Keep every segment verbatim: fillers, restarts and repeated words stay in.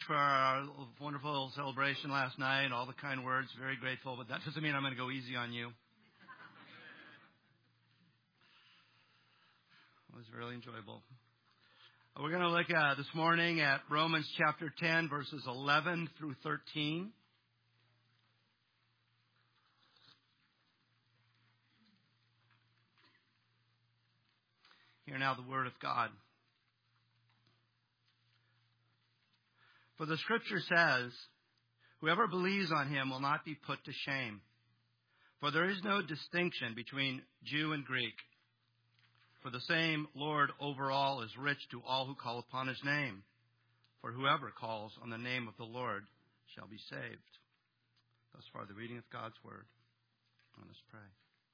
for our wonderful celebration last night, all the kind words. Very grateful, but that doesn't mean I'm going to go easy on you. It was really enjoyable. We're going to look at this morning at Romans chapter ten, verses eleven through thirteen. Hear now the word of God. For the Scripture says, whoever believes on him will not be put to shame. For there is no distinction between Jew and Greek. For the same Lord over all is rich to all who call upon his name. For whoever calls on the name of the Lord shall be saved. Thus far, the reading of God's word. Let us pray.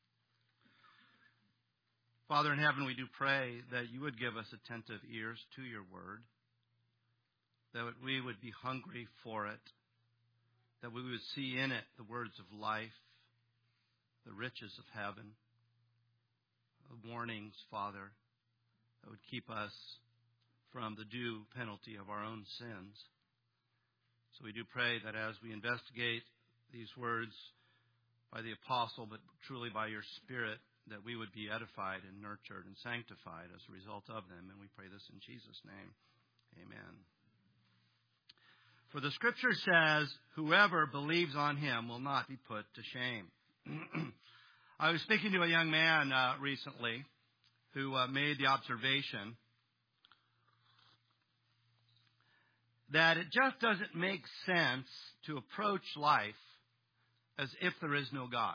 Father in heaven, we do pray that you would give us attentive ears to your word, that we would be hungry for it, that we would see in it the words of life, the riches of heaven, the warnings, Father, that would keep us from the due penalty of our own sins. So we do pray that as we investigate these words by the apostle, but truly by your Spirit, that we would be edified and nurtured and sanctified as a result of them. And we pray this in Jesus' name. Amen. For the Scripture says, whoever believes on him will not be put to shame. I was speaking to a young man uh, recently who uh, made the observation that it just doesn't make sense to approach life as if there is no God.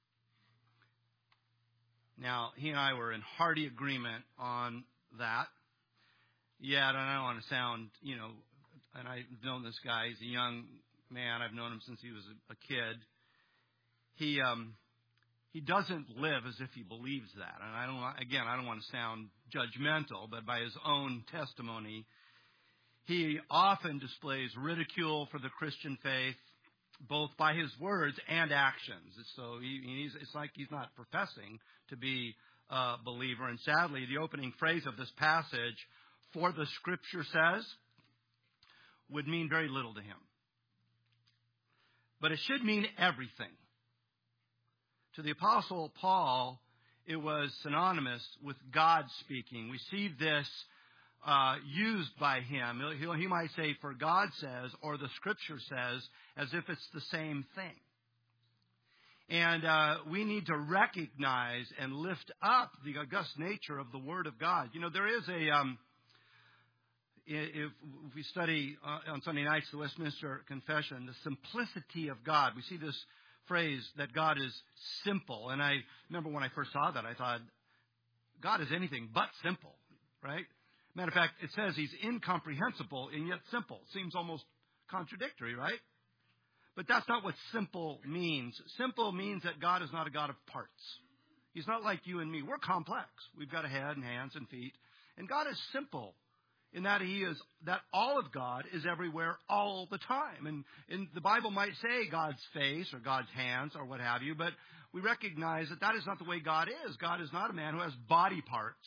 Now, he and I were in hearty agreement on that. Yet, and I don't want to sound, you know, and I've known this guy. He's a young man. I've known him since he was a, a kid. He um, he doesn't live as if he believes that. And I don't, again, I don't want to sound judgmental, but by his own testimony, he often displays ridicule for the Christian faith, both by his words and actions. So he, he's, it's like he's not professing to be a believer. And sadly, the opening phrase of this passage, for the Scripture says, would mean very little to him. But it should mean everything. To the Apostle Paul, it was synonymous with God speaking. We see this uh, used by him. He'll, he might say, for God says, or the Scripture says, as if it's the same thing. And uh, we need to recognize and lift up the august nature of the Word of God. You know, there is a... Um, If we study uh, on Sunday nights the Westminster Confession, the simplicity of God, we see this phrase that God is simple. And I remember when I first saw that, I thought, God is anything but simple, right? Matter of fact, it says he's incomprehensible and yet simple. Seems almost contradictory, right? But that's not what simple means. Simple means that God is not a God of parts. He's not like you and me. We're complex. We've got a head and hands and feet. And God is simple. In that he is, that all of God is everywhere all the time. And, and the Bible might say God's face or God's hands or what have you, but we recognize that that is not the way God is. God is not a man who has body parts.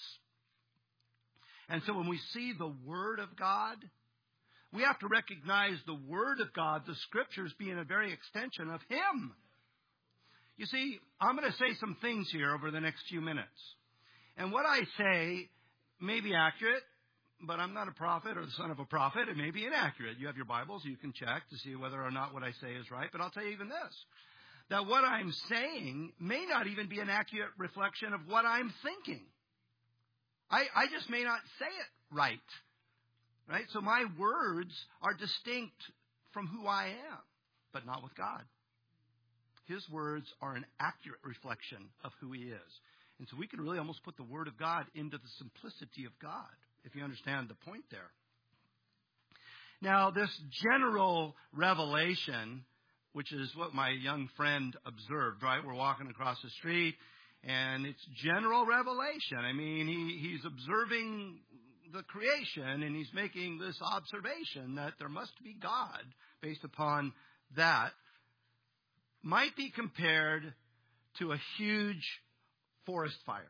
And so when we see the Word of God, we have to recognize the Word of God, the Scriptures, being a very extension of Him. You see, I'm going to say some things here over the next few minutes. And what I say may be accurate, but I'm not a prophet or the son of a prophet. It may be inaccurate. You have your Bibles. You can check to see whether or not what I say is right. But I'll tell you even this, that what I'm saying may not even be an accurate reflection of what I'm thinking. I, I just may not say it right. Right? So my words are distinct from who I am, but not with God. His words are an accurate reflection of who He is. And so we can really almost put the Word of God into the simplicity of God, if you understand the point there. Now, this general revelation, which is what my young friend observed, right? We're walking across the street, and it's general revelation. I mean, he, he's observing the creation, and he's making this observation that there must be God based upon that. Might be compared to a huge forest fire.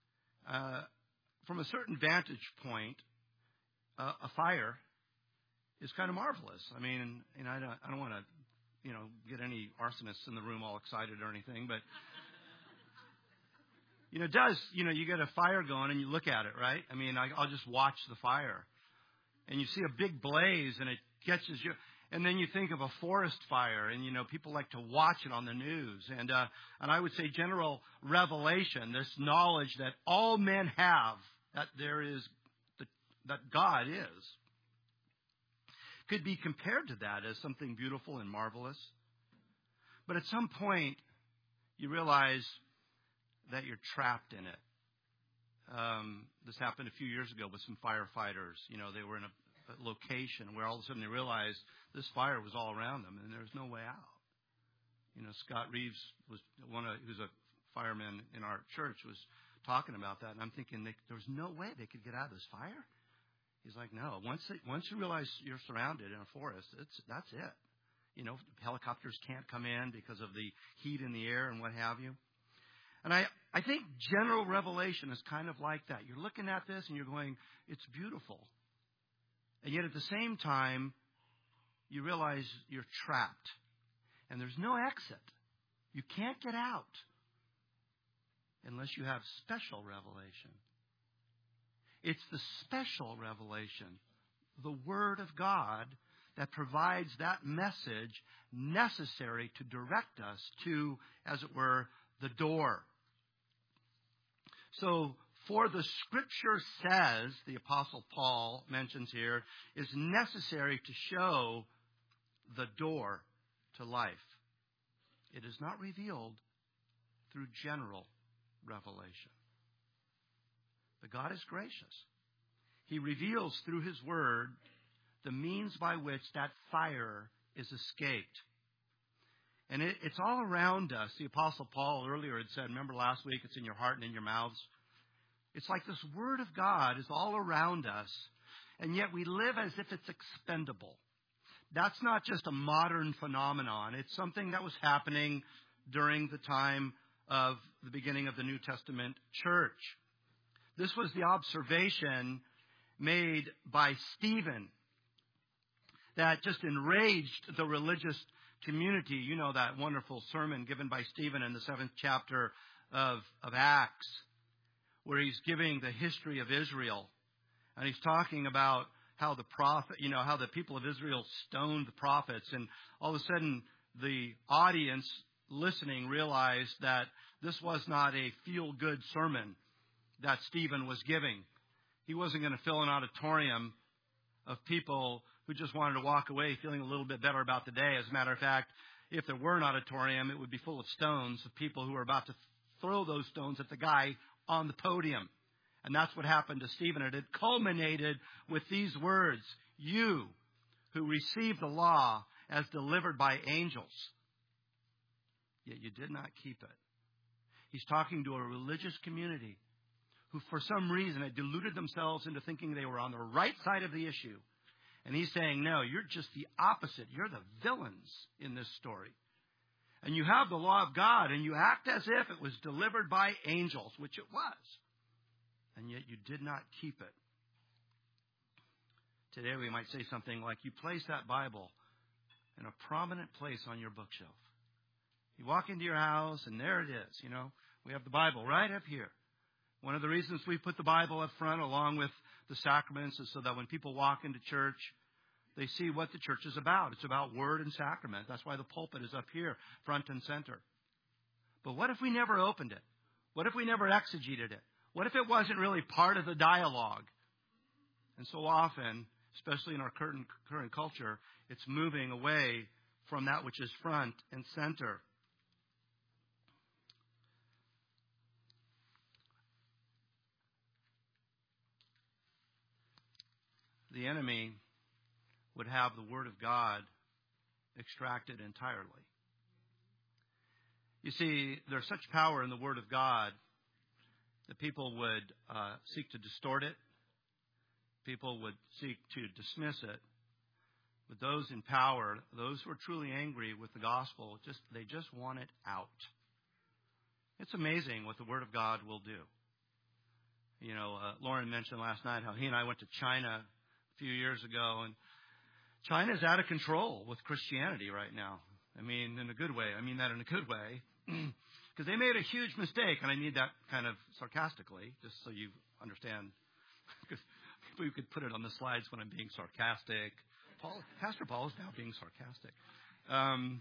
Uh, from a certain vantage point, uh, a fire is kind of marvelous. I mean, and I don't, I don't want to, you know, get any arsonists in the room all excited or anything, but, you know, it does, you know, you get a fire going and you look at it, right? I mean, I, I'll just watch the fire. And you see a big blaze and it catches you. And then you think of a forest fire, and, you know, people like to watch it on the news. And uh, and I would say general revelation, this knowledge that all men have, that there is, the, that God is, could be compared to that as something beautiful and marvelous. But at some point, you realize that you're trapped in it. Um, this happened a few years ago with some firefighters. You know, they were in a location where all of a sudden they realized this fire was all around them and there was no way out. You know, Scott Reeves was one of, who's a fireman in our church, was talking about that, and I'm thinking they, there was no way they could get out of this fire. He's like, no. Once they, once you realize you're surrounded in a forest, it's that's it. You know, helicopters can't come in because of the heat in the air and what have you. And I, I think general revelation is kind of like that. You're looking at this and you're going, it's beautiful. And yet at the same time, you realize you're trapped. And there's no exit. You can't get out unless you have special revelation. It's the special revelation, the Word of God, that provides that message necessary to direct us to, as it were, the door. So, for the Scripture says, the Apostle Paul mentions here, is necessary to show the door to life. It is not revealed through general revelation. But God is gracious. He reveals through His Word the means by which that fire is escaped. And it, it's all around us. The Apostle Paul earlier had said, remember last week, it's in your heart and in your mouths. It's like this Word of God is all around us, and yet we live as if it's expendable. That's not just a modern phenomenon. It's something that was happening during the time of the beginning of the New Testament church. This was the observation made by Stephen that just enraged the religious community. You know that wonderful sermon given by Stephen in the seventh chapter of, of Acts, where he's giving the history of Israel. And he's talking about how the prophet, you know, how the people of Israel stoned the prophets. And all of a sudden, the audience listening realized that this was not a feel-good sermon that Stephen was giving. He wasn't going to fill an auditorium of people who just wanted to walk away feeling a little bit better about the day. As a matter of fact, if there were an auditorium, it would be full of stones of people who were about to throw those stones at the guy on the podium. And that's what happened to Stephen. It had culminated with these words, you who received the law as delivered by angels, yet you did not keep it. He's talking to a religious community who for some reason had deluded themselves into thinking they were on the right side of the issue. And he's saying, no, you're just the opposite. You're the villains in this story. And you have the law of God, and you act as if it was delivered by angels, which it was. And yet you did not keep it. Today we might say something like, you place that Bible in a prominent place on your bookshelf. You walk into your house, and there it is. You know, we have the Bible right up here. One of the reasons we put the Bible up front along with the sacraments is so that when people walk into church, they see what the church is about. It's about word and sacrament. That's why the pulpit is up here, front and center. But what if we never opened it? What if we never exegeted it? What if it wasn't really part of the dialogue? And so often, especially in our current, current culture, it's moving away from that which is front and center. The enemy would have the Word of God extracted entirely. You see, there's such power in the Word of God that people would uh, seek to distort it. People would seek to dismiss it. But those in power, those who are truly angry with the gospel, just they just want it out. It's amazing what the Word of God will do. You know, uh, Lauren mentioned last night how he and I went to China a few years ago, and China's out of control with Christianity right now. I mean, in a good way. I mean that in a good way. Because they made a huge mistake, and I mean that kind of sarcastically, just so you understand. Because we could put it on the slides when I'm being sarcastic. Paul, Pastor Paul is now being sarcastic. Um,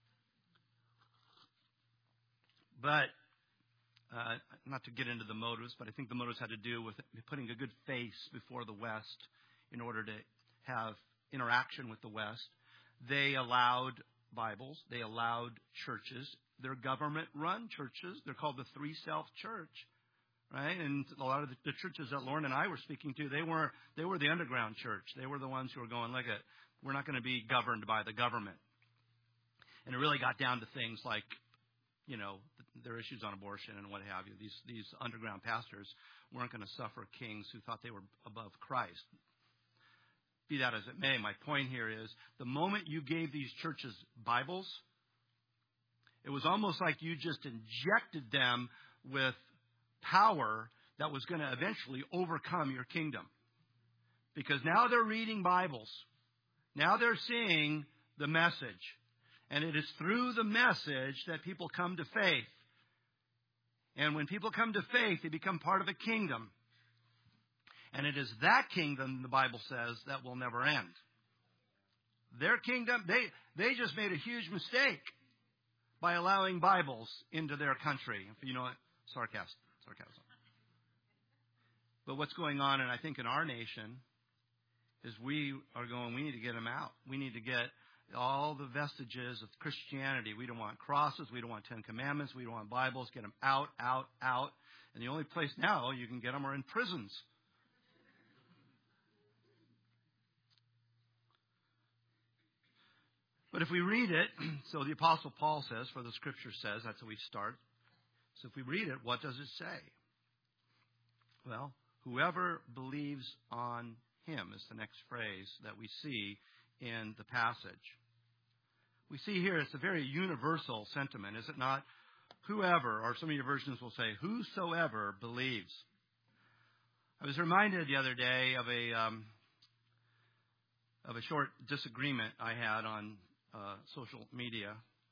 but uh, not to get into the motives, but I think the motives had to do with putting a good face before the West in order to have interaction with the West. They allowed Bibles. They allowed churches. They're government-run churches. They're called the Three Self Church, right? And a lot of the, the churches that Lauren and I were speaking to, they were they were the underground church. They were the ones who were going, look, at, we're not going to be governed by the government. And it really got down to things like, you know, their issues on abortion and what have you. These these underground pastors weren't going to suffer kings who thought they were above Christ. Be that as it may, my point here is the moment you gave these churches Bibles, it was almost like you just injected them with power that was going to eventually overcome your kingdom. Because now they're reading Bibles. Now they're seeing the message. And it is through the message that people come to faith. And when people come to faith, they become part of a kingdom. And it is that kingdom, the Bible says, that will never end. Their kingdom, they, they just made a huge mistake by allowing Bibles into their country. You know what? Sarcasm. Sarcasm. But what's going on, and I think in our nation, is we are going, we need to get them out. We need to get all the vestiges of Christianity. We don't want crosses. We don't want Ten Commandments. We don't want Bibles. Get them out, out, out. And the only place now you can get them are in prisons. But if we read it, so the Apostle Paul says, for the Scripture says, that's how we start. So if we read it, what does it say? Well, whoever believes on him is the next phrase that we see in the passage. We see here it's a very universal sentiment, is it not? Whoever, or some of your versions will say, whosoever believes. I was reminded the other day of a um, of a short disagreement I had on uh, social media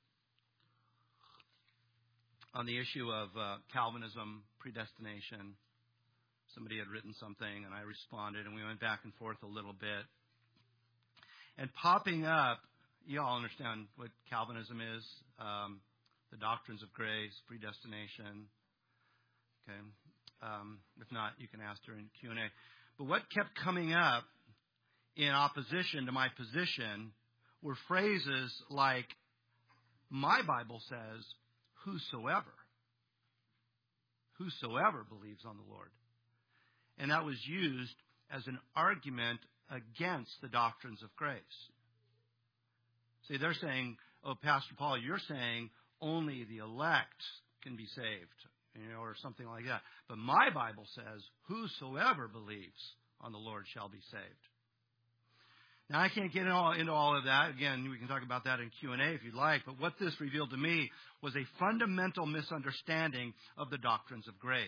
on the issue of uh, Calvinism, predestination. Somebody had written something, and I responded, and we went back and forth a little bit. And popping up, you all understand what Calvinism is, um, the doctrines of grace, predestination. Okay, um, if not, you can ask during Q and A. But what kept coming up in opposition to my position were phrases like, my Bible says, whosoever. Whosoever believes on the Lord. And that was used as an argument against the doctrines of grace. See, they're saying, oh, Pastor Paul, you're saying only the elect can be saved, you know, or something like that. But my Bible says, whosoever believes on the Lord shall be saved. Now, I can't get into all, into all of that. Again, we can talk about that in Q and A if you'd like. But what this revealed to me was a fundamental misunderstanding of the doctrines of grace.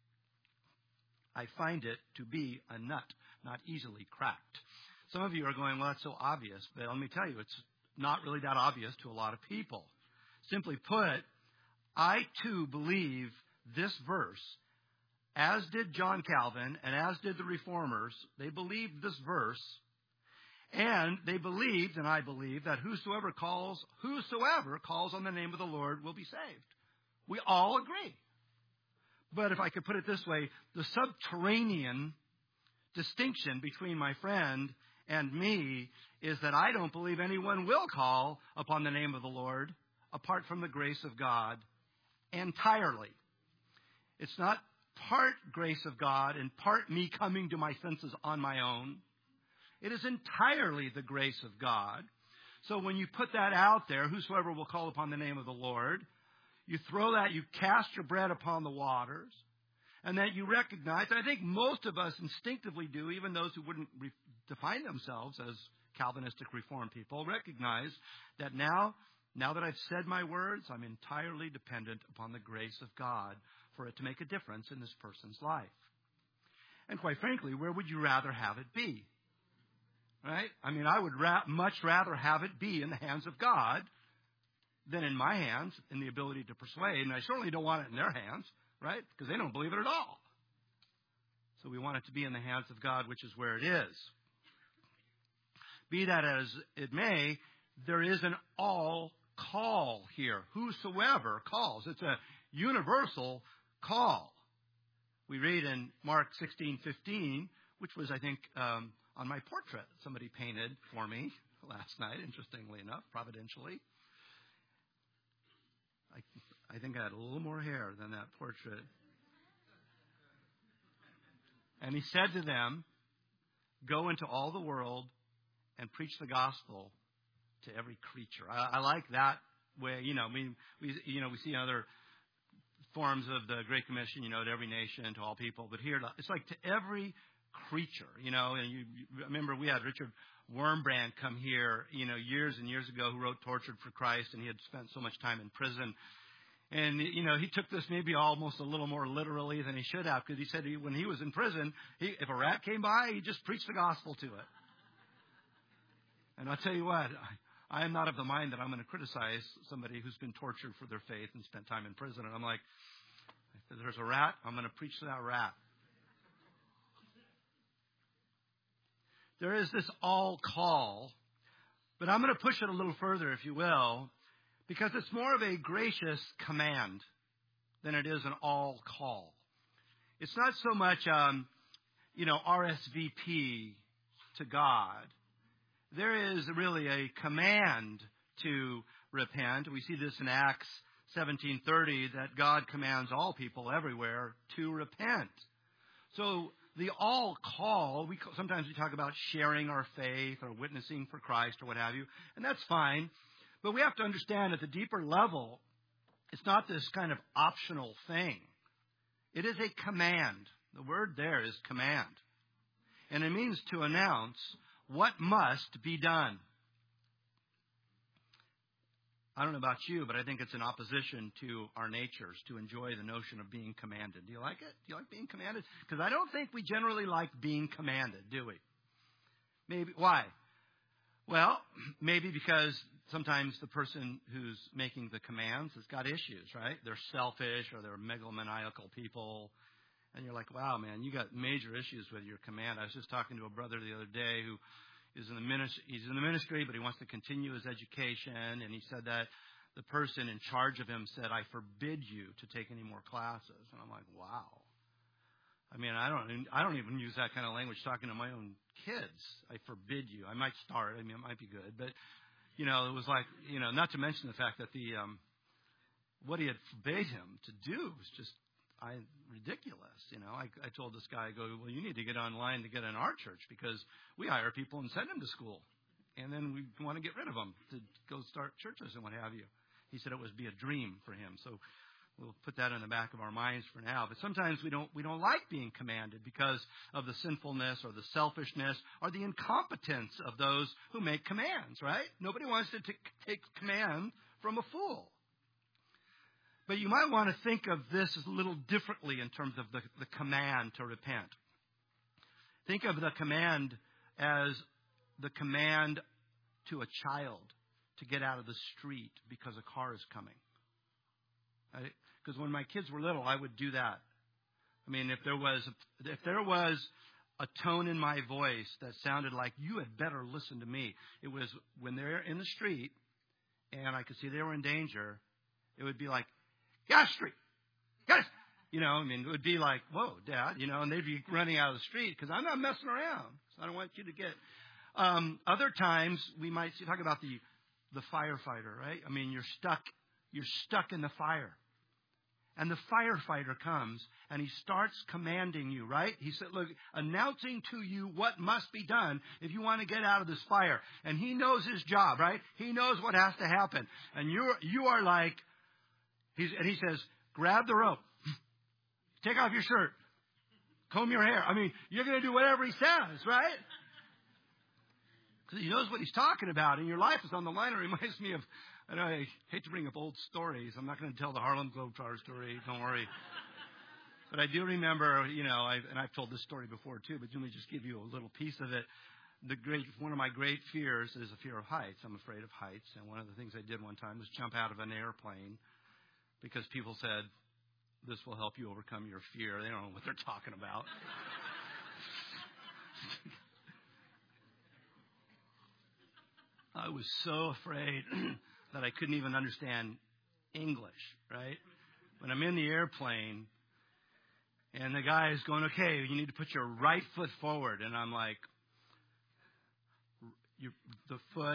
I find it to be a nut, not easily cracked. Some of you are going, well, that's so obvious. But let me tell you, it's not really that obvious to a lot of people. Simply put, I too believe this verse, as did John Calvin and as did the Reformers. They believed this verse, and they believed, and I believe, that whosoever calls, whosoever calls on the name of the Lord will be saved. We all agree. But if I could put it this way, the subterranean distinction between my friend and me is that I don't believe anyone will call upon the name of the Lord apart from the grace of God entirely. It's not part grace of God and part me coming to my senses on my own. It is entirely the grace of God. So when you put that out there, whosoever will call upon the name of the Lord, you throw that, you cast your bread upon the waters, and that you recognize, I think most of us instinctively do, even those who wouldn't re- define themselves as Calvinistic Reformed people, recognize that now, now that I've said my words, I'm entirely dependent upon the grace of God for it to make a difference in this person's life. And quite frankly, where would you rather have it be? right? I mean, I would ra- much rather have it be in the hands of God than in my hands in the ability to persuade. And I certainly don't want it in their hands, right? Because they don't believe it at all. So we want it to be in the hands of God, which is where it is. Be that as it may, there is an all call here. Whosoever calls. It's a universal call. We read in Mark sixteen fifteen, which was, I think, um, on my portrait somebody painted for me last night, interestingly enough, providentially. I, I think I had a little more hair than that portrait. And he said to them, go into all the world and preach the gospel to every creature. I, I like that way. You know, we, we, you know, we see other forms of the Great Commission, you know, to every nation, to all people. But here, it's like to every creature, you know. And you, you remember we had Richard Wurmbrand come here, you know, years and years ago, who wrote Tortured for Christ, and he had spent so much time in prison. And, you know, he took this maybe almost a little more literally than he should have, because he said he, when he was in prison, he, if a rat came by, he just preached the gospel to it. And I'll tell you what, I, I am not of the mind that I'm going to criticize somebody who's been tortured for their faith and spent time in prison. And I'm like, if there's a rat, I'm going to preach to that rat. There is this all call, but I'm going to push it a little further, if you will, because it's more of a gracious command than it is an all call. It's not so much, um, you know, R S V P to God. There is really a command to repent. We see this in Acts seventeen thirty, that God commands all people everywhere to repent. So the all call, we sometimes we talk about sharing our faith or witnessing for Christ or what have you, and that's fine. But we have to understand at the deeper level, it's not this kind of optional thing. It is a command. The word there is command. And it means to announce what must be done. I don't know about you, but I think it's in opposition to our natures to enjoy the notion of being commanded. Do you like it? Do you like being commanded? Because I don't think we generally like being commanded, do we? Maybe. Why? Well, maybe because sometimes the person who's making the commands has got issues, right? They're selfish or they're megalomaniacal people. And you're like, wow, man, you got major issues with your command. I was just talking to a brother the other day who is in the ministry, he's in the ministry, but he wants to continue his education. And he said that the person in charge of him said, I forbid you to take any more classes. And I'm like, wow. I mean, I don't, I don't even use that kind of language talking to my own kids. I forbid you. I might start. I mean, it might be good, but you know, it was like, you know, not to mention the fact that the, um, what he had forbade him to do was just, I, ridiculous. You know, I, I told this guy, I go, well, you need to get online to get in our church because we hire people and send them to school. And then we want to get rid of them to go start churches and what have you. He said it would be a dream for him. So we'll put that in the back of our minds for now. But sometimes we don't we don't like being commanded because of the sinfulness or the selfishness or the incompetence of those who make commands, right? Nobody wants to t- take command from a fool. But you might want to think of this a little differently in terms of the, the command to repent. Think of the command as the command to a child to get out of the street because a car is coming. Because when my kids were little, I would do that. I mean, if there was if there was a tone in my voice that sounded like you had better listen to me, it was when they're in the street and I could see they were in danger. It would be like, "Get out of the street, guys." You know, I mean, it would be like, "Whoa, Dad," you know, and they'd be running out of the street because I'm not messing around. So I don't want you to get. Um, other times we might see, talk about the the firefighter, right? I mean, you're stuck. You're stuck in the fire. And the firefighter comes and he starts commanding you, right? He said, look, announcing to you what must be done if you want to get out of this fire. And he knows his job, right? He knows what has to happen. And you're, you are like, he's, and he says, grab the rope, take off your shirt, comb your hair. I mean, you're going to do whatever he says, right? Because he knows what he's talking about. And your life is on the line. It reminds me of, I know I hate to bring up old stories. I'm not going to tell the Harlem Globetrotter story. Don't worry. But I do remember, you know, I've, and I've told this story before too, but let me just give you a little piece of it. the great one of my great fears is a fear of heights. I'm afraid of heights. And one of the things I did one time was jump out of an airplane because people said, this will help you overcome your fear. They don't know what they're talking about. I was so afraid that I couldn't even understand English, right? When I'm in the airplane and the guy is going, okay, you need to put your right foot forward. And I'm like, your, the foot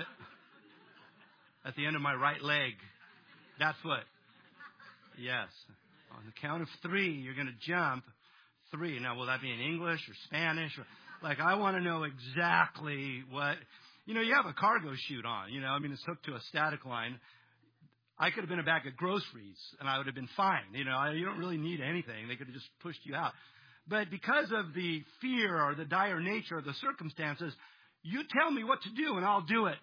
at the end of my right leg, that foot. Yes. On the count of three, you're going to jump three. Now, will that be in English or Spanish? Or, like, I want to know exactly what... You know, you have a cargo chute on, you know, I mean, it's hooked to a static line. I could have been a bag of groceries and I would have been fine. You know, you don't really need anything. They could have just pushed you out. But because of the fear or the dire nature of the circumstances, you tell me what to do and I'll do it.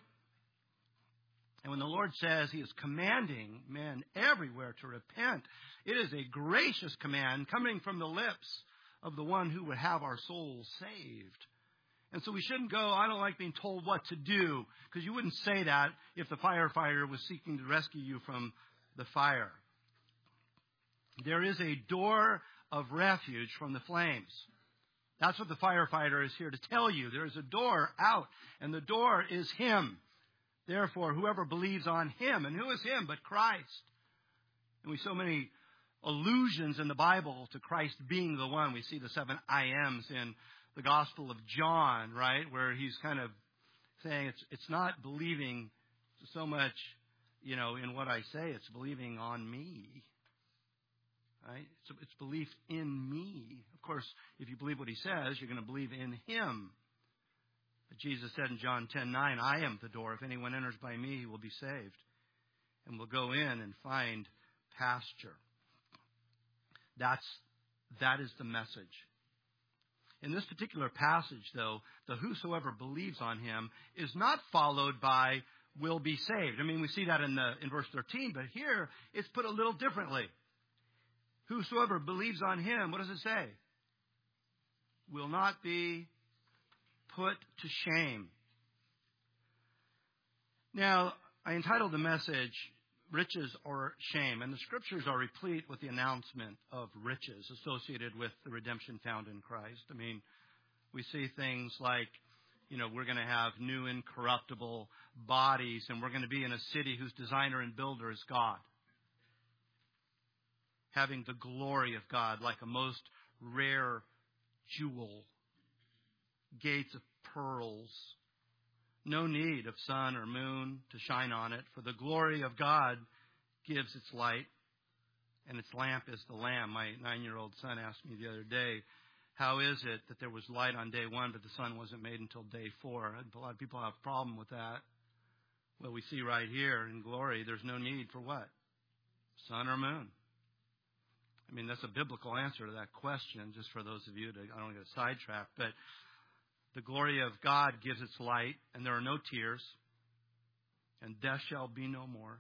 And when the Lord says he is commanding men everywhere to repent, it is a gracious command coming from the lips of the one who would have our souls saved. And so we shouldn't go, I don't like being told what to do, because you wouldn't say that if the firefighter was seeking to rescue you from the fire. There is a door of refuge from the flames. That's what the firefighter is here to tell you. There is a door out, and the door is him. Therefore, whoever believes on him, and who is him but Christ? And we so many allusions in the Bible to Christ being the one. We see the seven I ams in the Gospel of John, right, where he's kind of saying it's it's not believing so much, you know, in what I say. It's believing on me, right? So it's belief in me. Of course, if you believe what he says, you're going to believe in him. But Jesus said in John ten nine, I am the door. If anyone enters by me, he will be saved and will go in and find pasture. That's that is the message. In this particular passage, though, the whosoever believes on him is not followed by will be saved. I mean, we see that in the in verse thirteen, but here it's put a little differently. Whosoever believes on him, what does it say? Will not be put to shame. Now, I entitled the message, Riches or Shame, and the scriptures are replete with the announcement of riches associated with the redemption found in Christ. I mean, we see things like, you know, we're going to have new incorruptible bodies, and we're going to be in a city whose designer and builder is God. Having the glory of God like a most rare jewel. Gates of pearls. No need of sun or moon to shine on it, for the glory of God gives its light, and its lamp is the Lamb. My nine-year-old son asked me the other day, how is it that there was light on day one, but the sun wasn't made until day four? A lot of people have a problem with that. Well, we see right here in glory, there's no need for what? Sun or moon. I mean, that's a biblical answer to that question, just for those of you to, I don't want to get sidetracked, but the glory of God gives its light, and there are no tears, and death shall be no more.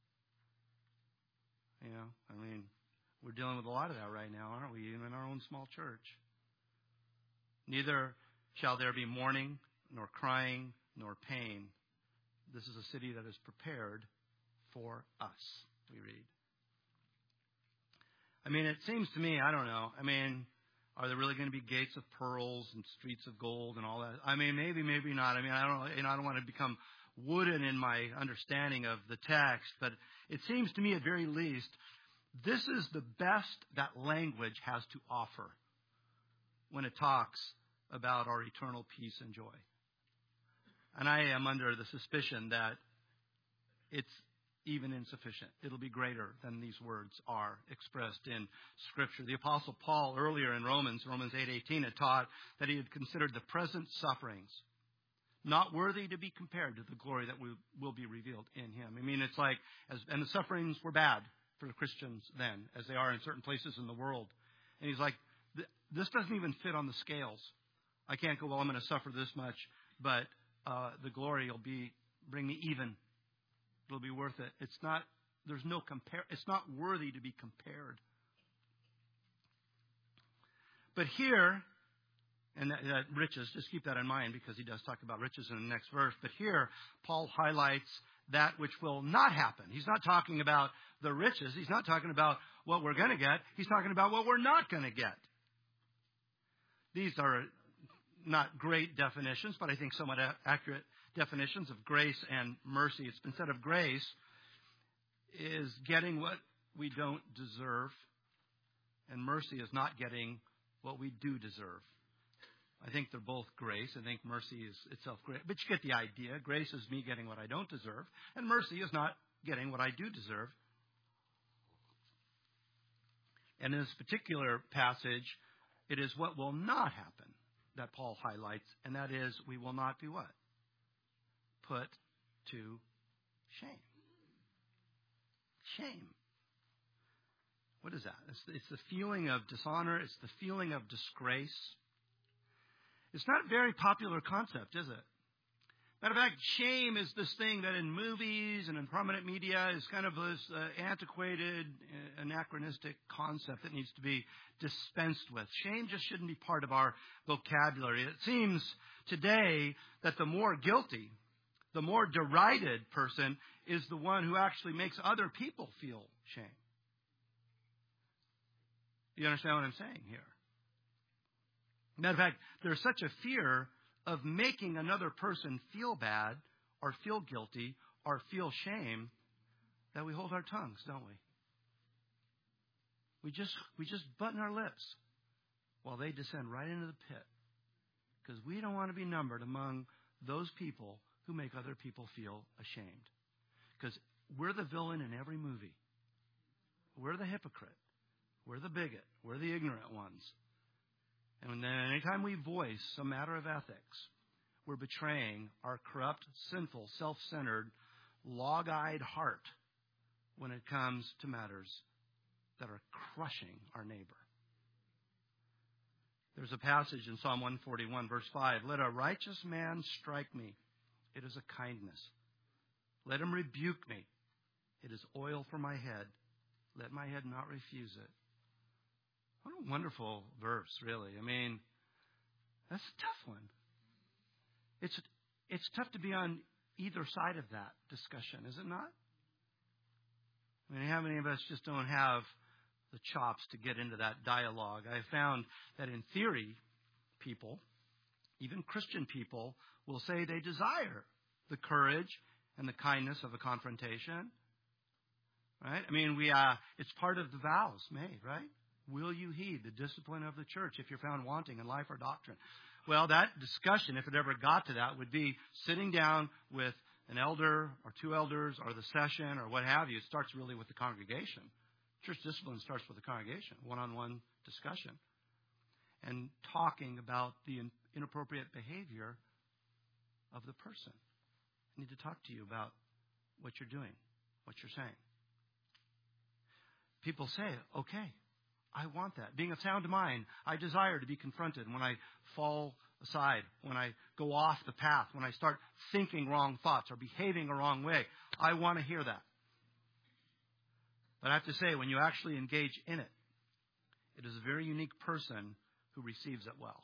You know, I mean, we're dealing with a lot of that right now, aren't we? Even in our own small church. Neither shall there be mourning, nor crying, nor pain. This is a city that is prepared for us, we read. I mean, it seems to me, I don't know, I mean, are there really going to be gates of pearls and streets of gold and all that? I mean, maybe, maybe not. I mean, I don't, you know, I don't want to become wooden in my understanding of the text, but it seems to me at very least, this is the best that language has to offer when it talks about our eternal peace and joy. And I am under the suspicion that it's even insufficient. It'll be greater than these words are expressed in Scripture. The Apostle Paul earlier in Romans, Romans eight eighteen, had taught that he had considered the present sufferings not worthy to be compared to the glory that we will be revealed in him. I mean, it's like, as, and the sufferings were bad for the Christians then, as they are in certain places in the world. And he's like, this doesn't even fit on the scales. I can't go, well, I'm going to suffer this much, but uh, the glory will be, bring me even. It'll be worth it. It's not, there's no compare, it's not worthy to be compared. But here, And that, that riches, just keep that in mind because he does talk about riches in the next verse. But here, Paul highlights that which will not happen. He's not talking about the riches. He's not talking about what we're going to get. He's talking about what we're not going to get. These are not great definitions, but I think somewhat accurate definitions of grace and mercy. It's been said of grace is getting what we don't deserve, and mercy is not getting what we do deserve. I think they're both grace. I think mercy is itself grace. But you get the idea. Grace is me getting what I don't deserve, and mercy is not getting what I do deserve. And in this particular passage, it is what will not happen that Paul highlights, and that is we will not be what? Put to shame. Shame. What is that? It's, it's the feeling of dishonor. It's the feeling of disgrace. It's not a very popular concept, is it? Matter of fact, shame is this thing that in movies and in prominent media is kind of this uh, antiquated, uh, anachronistic concept that needs to be dispensed with. Shame just shouldn't be part of our vocabulary. It seems today that the more guilty, the more derided person is the one who actually makes other people feel shame. You understand what I'm saying here? Matter of fact, there's such a fear of making another person feel bad or feel guilty or feel shame that we hold our tongues, don't we? We just we just button our lips while they descend right into the pit because we don't want to be numbered among those people who make other people feel ashamed. Because we're the villain in every movie. We're the hypocrite. We're the bigot. We're the ignorant ones. And then anytime we voice some matter of ethics, we're betraying our corrupt, sinful, self-centered, log-eyed heart when it comes to matters that are crushing our neighbor. There's a passage in Psalm one forty-one, verse five. Let a righteous man strike me. It is a kindness. Let him rebuke me. It is oil for my head. Let my head not refuse it. What a wonderful verse, really. I mean, that's a tough one. It's it's tough to be on either side of that discussion, is it not? I mean, how many of us just don't have the chops to get into that dialogue? I found that in theory, people, even Christian people, will say they desire the courage and the kindness of a confrontation. Right? I mean, we uh, it's part of the vows made, right? Will you heed the discipline of the church if you're found wanting in life or doctrine? Well, that discussion, if it ever got to that, would be sitting down with an elder or two elders or the session or what have you. It starts really with the congregation. Church discipline starts with the congregation, one-on-one discussion, and talking about the inappropriate behavior of the person. I need to talk to you about what you're doing, what you're saying. People say, okay, I want that. Being of sound mind, I desire to be confronted when I fall aside, when I go off the path, when I start thinking wrong thoughts or behaving a wrong way. I want to hear that. But I have to say, when you actually engage in it, it is a very unique person who receives it well.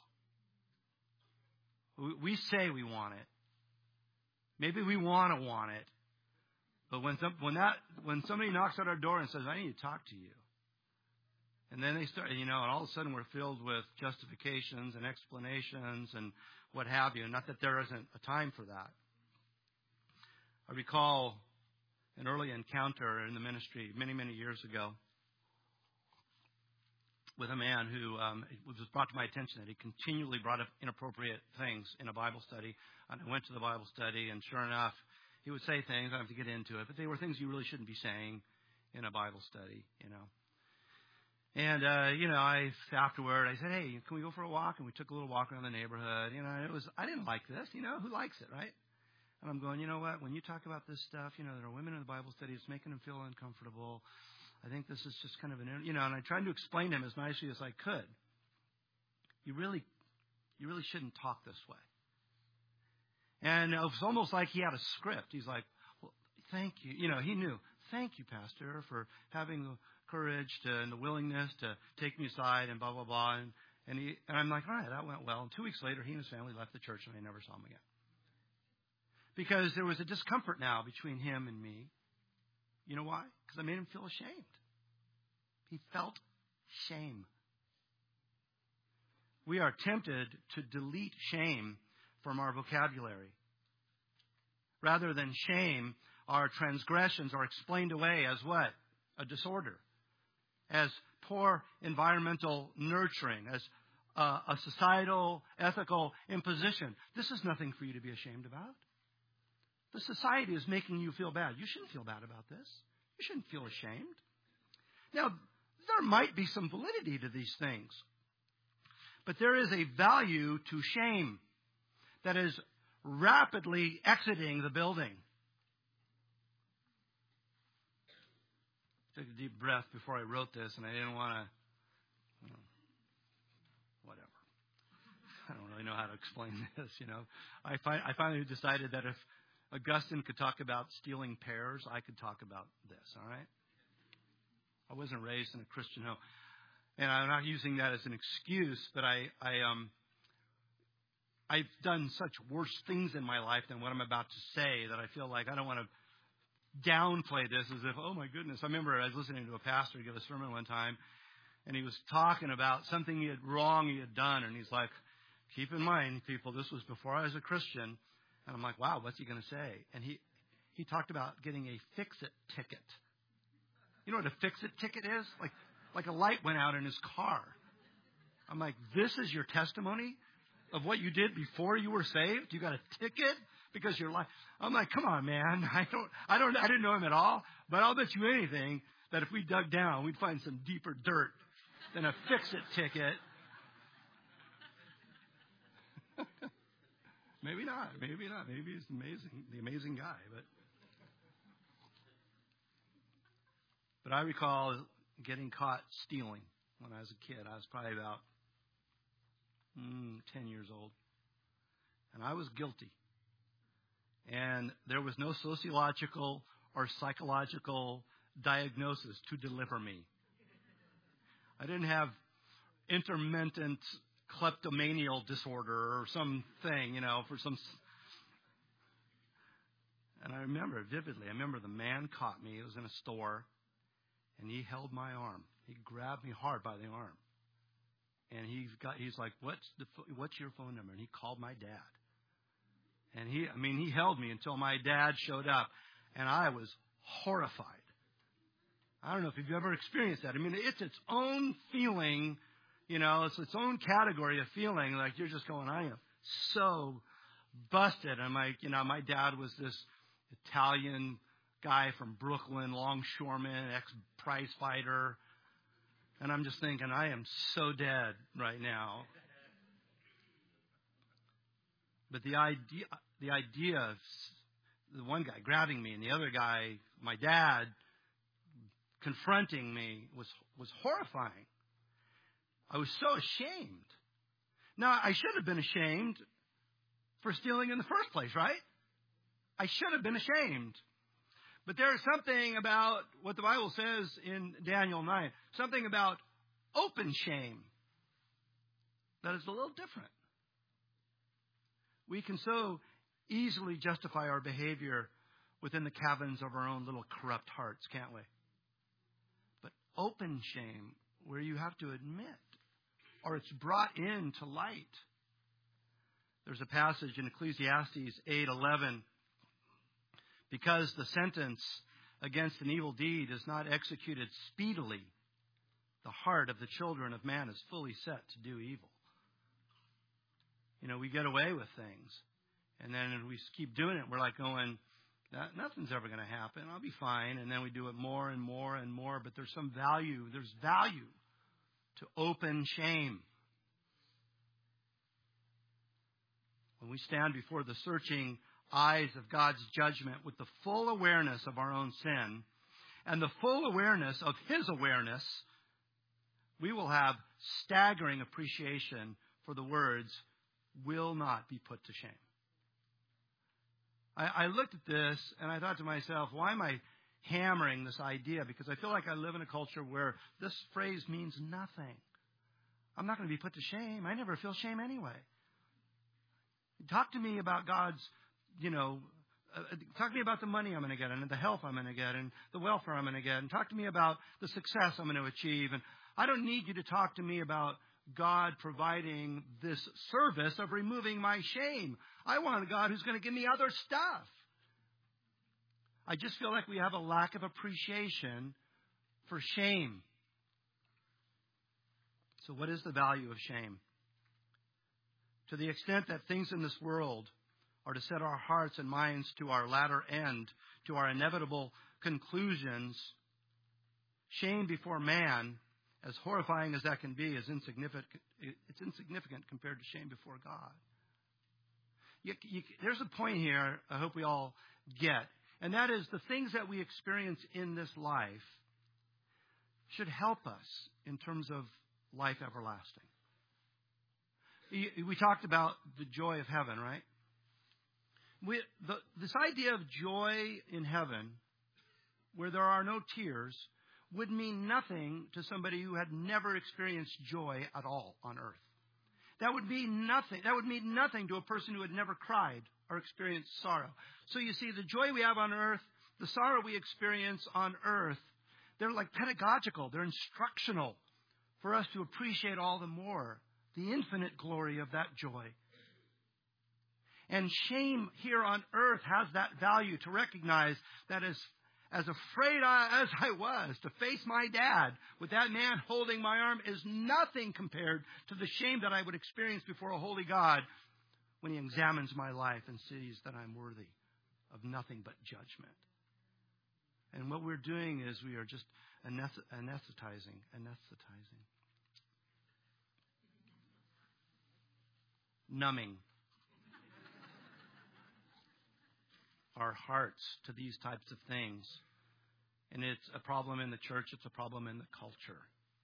We say we want it. Maybe we want to want it. But when some, when that when somebody knocks at our door and says, I need to talk to you, and then they start, you know, and all of a sudden we're filled with justifications and explanations and what have you. Not that there isn't a time for that. I recall an early encounter in the ministry many, many years ago with a man who um, it was brought to my attention that he continually brought up inappropriate things in a Bible study. And I went to the Bible study, and sure enough, he would say things. I don't have to get into it, but they were things you really shouldn't be saying in a Bible study, you know. And, uh, you know, I, afterward, I said, hey, can we go for a walk? And we took a little walk around the neighborhood. You know, and it was, I didn't like this. You know, who likes it, right? And I'm going, you know what? When you talk about this stuff, you know, there are women in the Bible study. It's making them feel uncomfortable. I think this is just kind of an, you know, and I tried to explain to him as nicely as I could. You really, you really shouldn't talk this way. And it was almost like he had a script. He's like, well, thank you. You know, he knew. Thank you, Pastor, for having the courage to, and the willingness to take me aside and blah, blah, blah. And, And he and I'm like, all right, that went well. And two weeks later, he and his family left the church, and I never saw him again. Because there was a discomfort now between him and me. You know why? Because I made him feel ashamed. He felt shame. We are tempted to delete shame from our vocabulary. Rather than shame, our transgressions are explained away as what? A disorder. As poor environmental nurturing. As uh, a societal, ethical imposition. This is nothing for you to be ashamed about. The society is making you feel bad. You shouldn't feel bad about this. You shouldn't feel ashamed. Now, there might be some validity to these things. But there is a value to shame that is rapidly exiting the building. I took a deep breath before I wrote this, and I didn't want to, you know, whatever. I don't really know how to explain this, you know. I, fi- I finally decided that if Augustine could talk about stealing pears, I could talk about this, all right? I wasn't raised in a Christian home. And I'm not using that as an excuse, but I, I, um, I've done such worse things in my life than what I'm about to say that I feel like I don't want to downplay this as if, oh my goodness. I remember I was listening to a pastor give a sermon one time, and he was talking about something he had wrong he had done, and he's like, keep in mind, people, this was before I was a Christian. And I'm like, wow, what's he going to say? And he, he talked about getting a fix-it ticket. You know what a fix-it ticket is? Like, like a light went out in his car. I'm like, this is your testimony of what you did before you were saved? You got a ticket because your life. I'm like, come on, man. I don't, I don't, I didn't know him at all. But I'll bet you anything that if we dug down, we'd find some deeper dirt than a fix-it ticket. Maybe not. Maybe not. Maybe he's amazing, the amazing guy. But but I recall getting caught stealing when I was a kid. I was probably about mm, ten years old, and I was guilty. And there was no sociological or psychological diagnosis to deliver me. I didn't have intermittent kleptomanial disorder or something, you know, for some. And I remember it vividly. I remember the man caught me. It was in a store, and he held my arm. He grabbed me hard by the arm, and he got. He's like, "What's the? What's your phone number?" And he called my dad. And he, I mean, he held me until my dad showed up, and I was horrified. I don't know if you've ever experienced that. I mean, it's its own feeling. You know, it's its own category of feeling. Like you're just going, I am so busted. And my, you know, my dad was this Italian guy from Brooklyn, longshoreman, ex-prize fighter. And I'm just thinking, I am so dead right now. But the idea, the idea of the one guy grabbing me and the other guy, my dad, confronting me was was horrifying. I was so ashamed. Now, I should have been ashamed for stealing in the first place, right? I should have been ashamed. But there is something about what the Bible says in Daniel nine, something about open shame that is a little different. We can so easily justify our behavior within the cabins of our own little corrupt hearts, can't we? But open shame, where you have to admit, or it's brought into light. There's a passage in Ecclesiastes eight eleven. Because the sentence against an evil deed is not executed speedily, the heart of the children of man is fully set to do evil. You know, we get away with things. And then we keep doing it. We're like going, nothing's ever going to happen. I'll be fine. And then we do it more and more and more. But there's some value. There's value to open shame. When we stand before the searching eyes of God's judgment with the full awareness of our own sin and the full awareness of His awareness, we will have staggering appreciation for the words, will not be put to shame. I, I looked at this and I thought to myself, why am I hammering this idea? Because I feel like I live in a culture where this phrase means nothing. I'm not going to be put to shame. I never feel shame anyway. Talk to me about God's, you know, uh, talk to me about the money I'm going to get and the health I'm going to get and the welfare I'm going to get. And talk to me about the success I'm going to achieve. And I don't need you to talk to me about God providing this service of removing my shame. I want a God who's going to give me other stuff. I just feel like we have a lack of appreciation for shame. So what is the value of shame? To the extent that things in this world are to set our hearts and minds to our latter end, to our inevitable conclusions, shame before man, as horrifying as that can be, is insignificant. It's insignificant compared to shame before God. You, you, there's a point here I hope we all get, and that is the things that we experience in this life should help us in terms of life everlasting. We talked about the joy of heaven, right? We, the, this idea of joy in heaven, where there are no tears, would mean nothing to somebody who had never experienced joy at all on earth. That would mean nothing. That would mean nothing to a person who had never cried or experienced sorrow. So you see, the joy we have on earth, the sorrow we experience on earth, they're like pedagogical. They're instructional for us to appreciate all the more the infinite glory of that joy. And shame here on earth has that value to recognize that as, as afraid I, as I was to face my dad with that man holding my arm is nothing compared to the shame that I would experience before a holy God when he examines my life and sees that I'm worthy of nothing but judgment. And what we're doing is we are just anesthetizing, anesthetizing. Numbing our hearts to these types of things. And it's a problem in the church. It's a problem in the culture.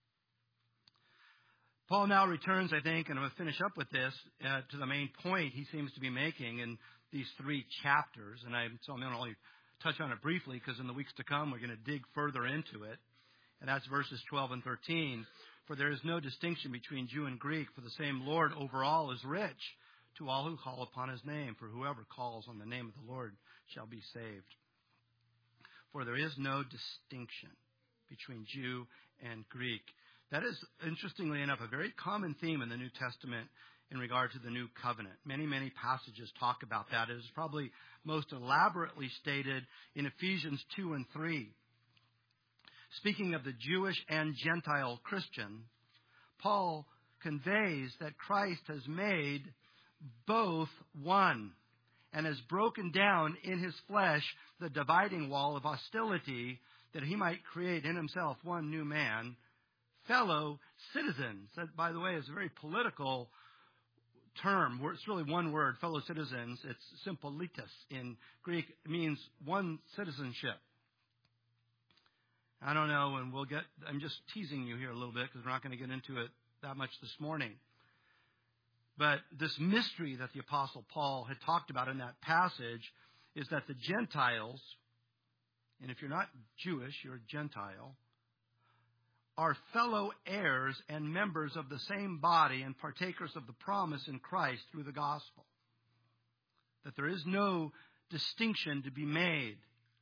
Paul now returns, I think, and I'm going to finish up with this, uh, to the main point he seems to be making in these three chapters. And I, so I'm going to only touch on it briefly because in the weeks to come we're going to dig further into it. And that's verses twelve and thirteen. For there is no distinction between Jew and Greek, for the same Lord over all is rich to all who call upon his name. For whoever calls on the name of the Lord shall be saved. For there is no distinction between Jew and Greek. That is, interestingly enough, a very common theme in the New Testament in regard to the New Covenant. Many, many passages talk about that. It is probably most elaborately stated in Ephesians two and three. Speaking of the Jewish and Gentile Christian, Paul conveys that Christ has made both one and has broken down in his flesh the dividing wall of hostility that he might create in himself one new man, fellow citizens. That, by the way, is a very political term. It's really one word, fellow citizens. It's sympolitis in Greek. It means one citizenship. I don't know, and we'll get, I'm just teasing you here a little bit because we're not going to get into it that much this morning. But this mystery that the Apostle Paul had talked about in that passage is that the Gentiles, and if you're not Jewish, you're a Gentile, are fellow heirs and members of the same body and partakers of the promise in Christ through the gospel. That there is no distinction to be made.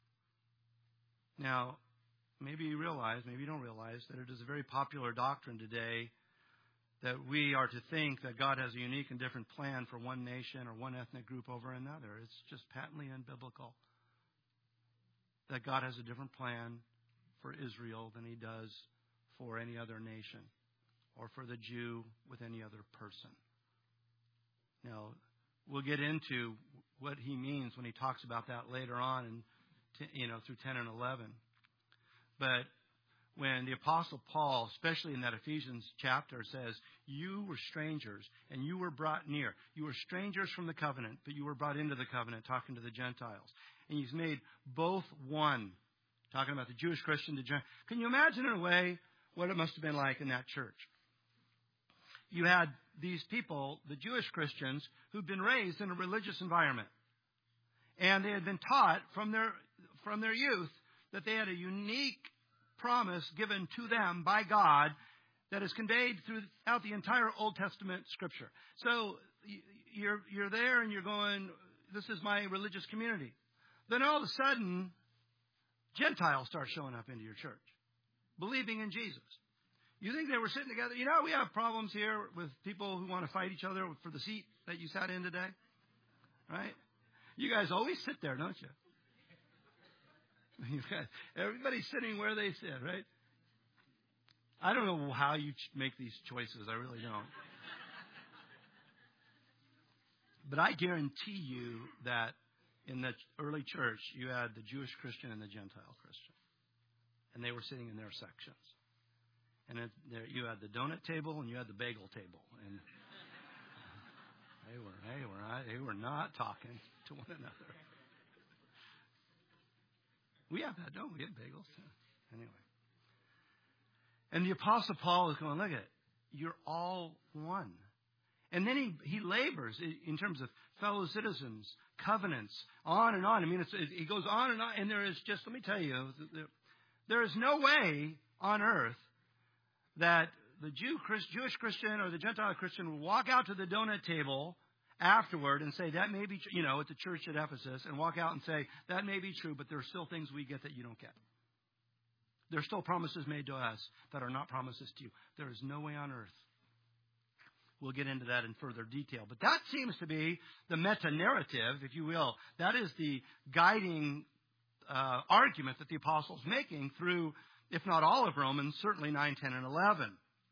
Now, maybe you realize, maybe you don't realize, that it is a very popular doctrine today that we are to think that God has a unique and different plan for one nation or one ethnic group over another. It's just patently unbiblical. That God has a different plan for Israel than he does for any other nation or for the Jew with any other person. Now, we'll get into what he means when he talks about that later on, in, you know, through ten and eleven. But when the Apostle Paul, especially in that Ephesians chapter, says, you were strangers and you were brought near. You were strangers from the covenant, but you were brought into the covenant, talking to the Gentiles. And he's made both one, talking about the Jewish Christian, the Gentile. Can you imagine in a way what it must have been like in that church? You had these people, the Jewish Christians, who'd been raised in a religious environment. And they had been taught from their from their youth that they had a unique promise given to them by God that is conveyed throughout the entire Old Testament Scripture. So you're you're there and you're going, this is my religious community. Then all of a sudden, Gentiles start showing up into your church, believing in Jesus. You think they were sitting together? You know, we have problems here with people who want to fight each other for the seat that you sat in today, right? You guys always sit there, don't you? You guys, everybody's sitting where they sit, right? I don't know how you make these choices. I really don't. But I guarantee you that in the early church, you had the Jewish Christian and the Gentile Christian. And they were sitting in their sections. And it, there, you had the donut table and you had the bagel table. And they were, they were, they were not talking to one another. We have that, don't we? We have bagels. Anyway. And the Apostle Paul is going, look at it. You're all one. And then he, he labors in terms of fellow citizens, covenants, on and on. I mean, it's, it, he goes on and on. And there is just, let me tell you, there, there is no way on earth that the Jew, Christ, Jewish Christian or the Gentile Christian will walk out to the donut table afterward and say, that may be, you know, at the church at Ephesus, and walk out and say, that may be true, but there are still things we get that you don't get. There are still promises made to us that are not promises to you. There is no way on earth. We'll get into that in further detail. But that seems to be the meta-narrative, if you will. That is the guiding uh, argument that the apostle's making through, if not all of Romans, certainly nine, ten, and eleven.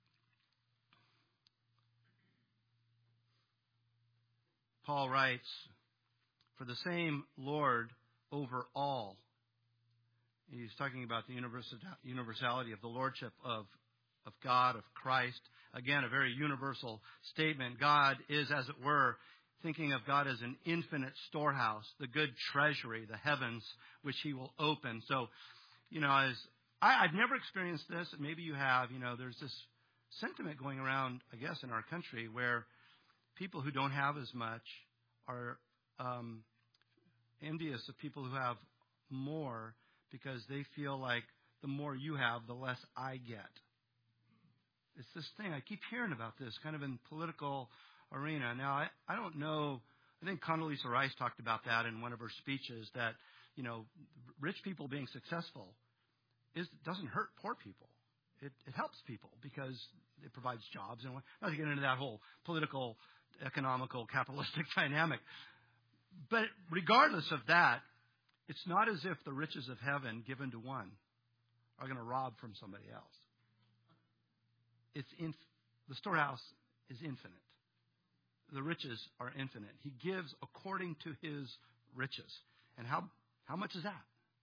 Paul writes, for the same Lord over all. He's talking about the universality of the lordship of, of God, of Christ. Again, a very universal statement. God is, as it were, thinking of God as an infinite storehouse, the good treasury, the heavens, which he will open. So, you know, as I, I've never experienced this, and maybe you have, you know, there's this sentiment going around, I guess, in our country where people who don't have as much are um, envious of people who have more because they feel like the more you have, the less I get. It's this thing. I keep hearing about this kind of in political arena. Now, I, I don't know. I think Condoleezza Rice talked about that in one of her speeches, that, you know, rich people being successful is doesn't hurt poor people. It, it helps people because it provides jobs. And not to get into that whole political, economical, capitalistic dynamic. But regardless of that, it's not as if the riches of heaven given to one are going to rob from somebody else. It's in, the storehouse is infinite. The riches are infinite. He gives according to his riches. And how, how much is that?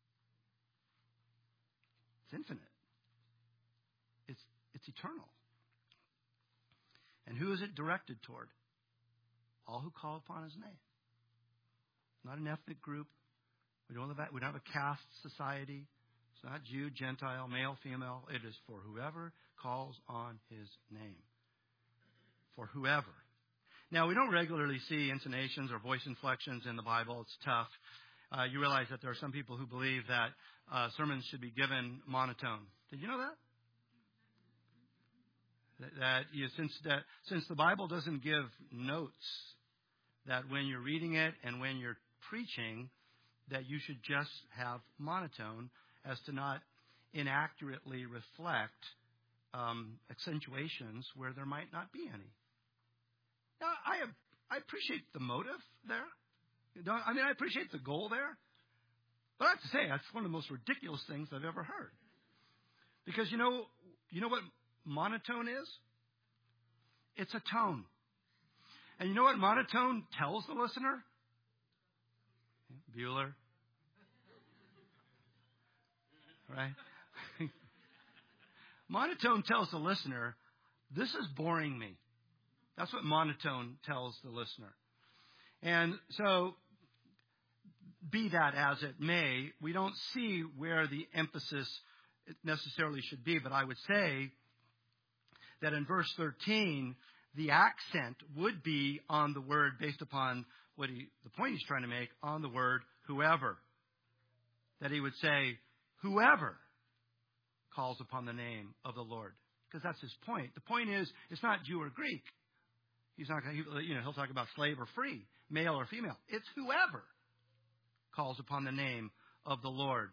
It's infinite. It's, it's eternal. And who is it directed toward? All who call upon his name. Not an ethnic group. We don't have, we don't have a caste society. It's not Jew, Gentile, male, female. It is for whoever calls on his name. For whoever. Now, we don't regularly see intonations or voice inflections in the Bible. It's tough. Uh, you realize that there are some people who believe that uh, sermons should be given monotone. Did you know that? That, that you, since that since the Bible doesn't give notes, that when you're reading it and when you're preaching, that you should just have monotone as to not inaccurately reflect um, accentuations where there might not be any. Now, I have, I appreciate the motive there. You know, I mean, I appreciate the goal there. But I have to say, that's one of the most ridiculous things I've ever heard. Because, you know, you know what monotone is? It's a tone. And you know what monotone tells the listener? Bueller. Right? Monotone tells the listener, this is boring me. That's what monotone tells the listener. And so, be that as it may, we don't see where the emphasis necessarily should be. But I would say that in verse thirteen, the accent would be on the word, based upon what he, the point he's trying to make, on the word whoever. That he would say, whoever calls upon the name of the Lord. because that's his point. The point is, it's not Jew or Greek. He's not going to, you know, he'll talk about slave or free, male or female. It's whoever calls upon the name of the Lord.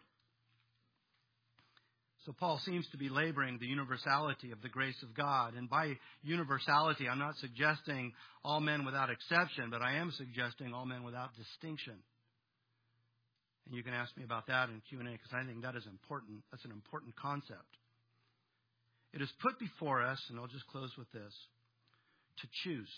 So Paul seems to be laboring the universality of the grace of God. And by universality, I'm not suggesting all men without exception, but I am suggesting all men without distinction. And you can ask me about that in Q and A, because I think that is important. That's an important concept. It is put before us, and I'll just close with this, to choose.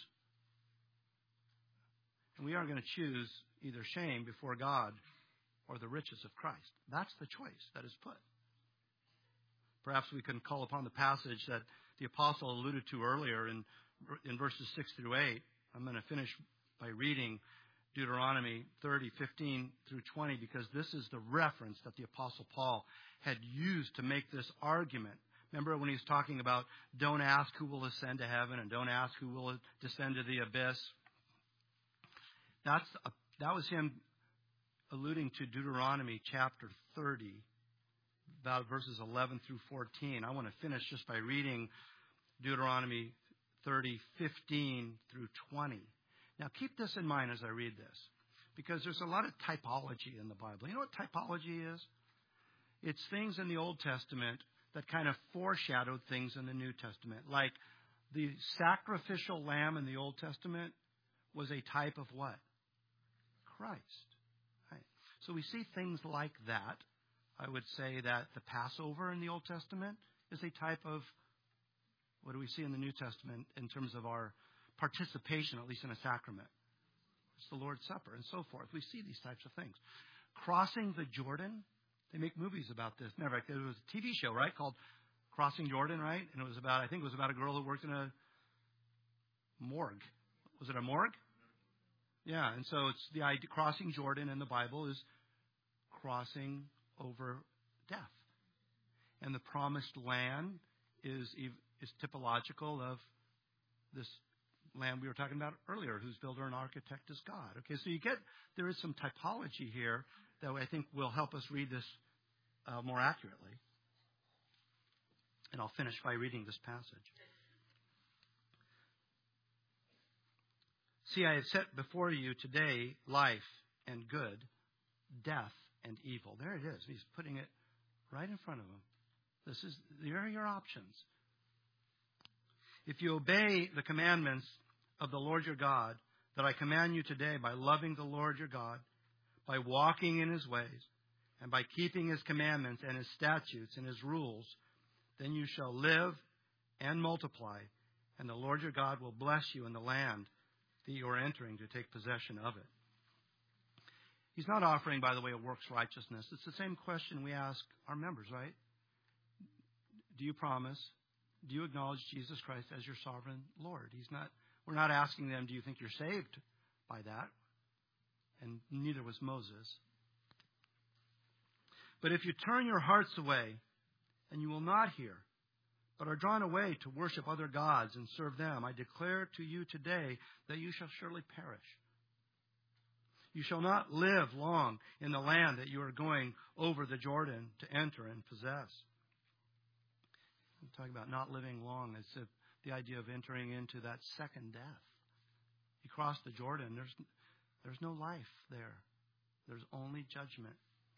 And we are going to choose either shame before God or the riches of Christ. That's the choice that is put. Perhaps we can call upon the passage that the apostle alluded to earlier in, in verses six through eight. I'm going to finish by reading Deuteronomy thirty, fifteen through twenty, because this is the reference that the apostle Paul had used to make this argument. Remember when he was talking about don't ask who will ascend to heaven and don't ask who will descend to the abyss? That's a, that was him alluding to Deuteronomy chapter thirty, about verses eleven through fourteen. I want to finish just by reading Deuteronomy thirty, fifteen through twenty. Now keep this in mind as I read this, because there's a lot of typology in the Bible. You know what typology is? It's things in the Old Testament that kind of foreshadowed things in the New Testament. Like the sacrificial lamb in the Old Testament was a type of what? Christ. Right. So we see things like that. I would say that the Passover in the Old Testament is a type of, what do we see in the New Testament in terms of our participation, at least in a sacrament? It's the Lord's Supper and so forth. We see these types of things. Crossing the Jordan, they make movies about this. Matter of fact, there was a T V show, right, called Crossing Jordan, right? And it was about, I think it was about a girl who worked in a morgue. Was it a morgue? Yeah, and so it's the idea, crossing Jordan in the Bible is crossing over death. And the promised land is is typological of this land we were talking about earlier, whose builder and architect is God. Okay, so you get, there is some typology here that I think will help us read this uh, more accurately. And I'll finish by reading this passage. See, I have set before you today life and good, death and evil. There it is. He's putting it right in front of him. This is, here are your options. If you obey the commandments of the Lord your God that I command you today by loving the Lord your God, by walking in his ways, and by keeping his commandments and his statutes and his rules, then you shall live and multiply, and the Lord your God will bless you in the land that you are entering to take possession of it. He's not offering, by the way, a works righteousness. It's the same question we ask our members, right? Do you promise? Do you acknowledge Jesus Christ as your sovereign Lord? He's not. We're not asking them, do you think you're saved by that? And neither was Moses. But if you turn your hearts away, and you will not hear, but are drawn away to worship other gods and serve them, I declare to you today that you shall surely perish. You shall not live long in the land that you are going over the Jordan to enter and possess. I'm talking about not living long as if the idea of entering into that second death. You cross the Jordan, there's there's no life there. There's only judgment.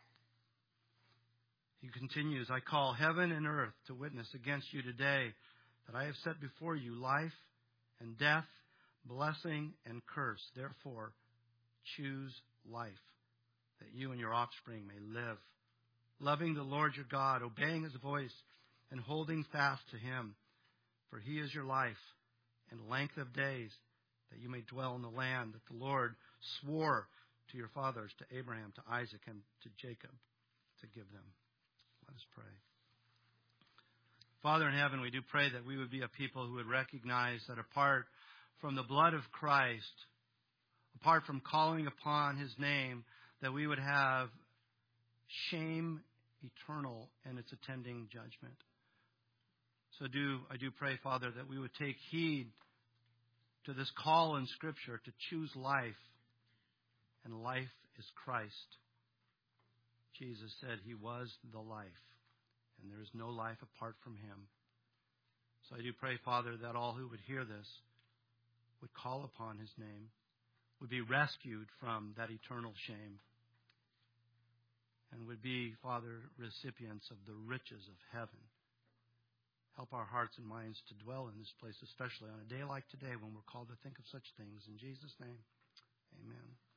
He continues, I call heaven and earth to witness against you today that I have set before you life and death, blessing and curse. Therefore, choose life, that you and your offspring may live, loving the Lord your God, obeying his voice, and holding fast to him. For he is your life and length of days, that you may dwell in the land that the Lord swore to your fathers, to Abraham, to Isaac, and to Jacob, to give them. Let us pray. Father in heaven, we do pray that we would be a people who would recognize that apart from the blood of Christ, apart from calling upon his name, that we would have shame eternal and its attending judgment. So do I do pray, Father, that we would take heed to this call in Scripture to choose life, and life is Christ. Jesus said he was the life, and there is no life apart from him. So I do pray, Father, that all who would hear this would call upon his name, would be rescued from that eternal shame, and would be, Father, recipients of the riches of heaven. Help our hearts and minds to dwell in this place, especially on a day like today when we're called to think of such things. In Jesus' name, amen.